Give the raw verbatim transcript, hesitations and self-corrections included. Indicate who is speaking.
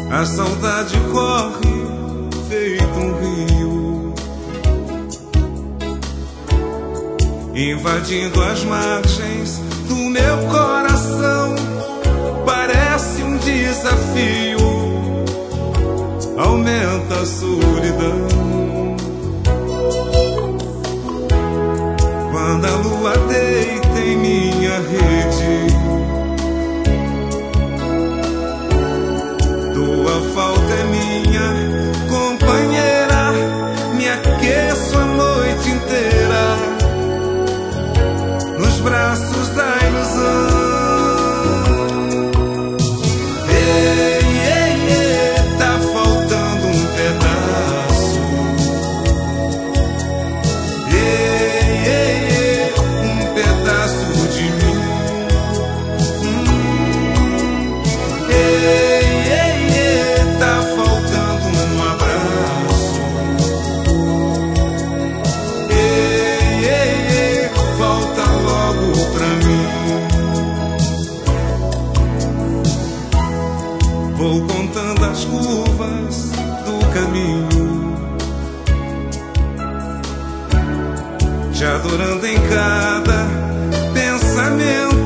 Speaker 1: A saudade corre feito um rio, invadindo as margens do meu coração. Parece um desafio, aumenta a solidão. Quando a lua deita em minha rede, tua falta é minha companheira, me aqueço a noite inteira nos braços da ilusão. Ei, ei, ei, tá faltando um pedaço. Ei, ei, ei, um pedaço de mim. Hum. Ei, ei, ei, tá faltando um abraço. Ei, ei, ei, volta logo pra mim. Vou contando as curvas do caminho, te adorando em cada pensamento.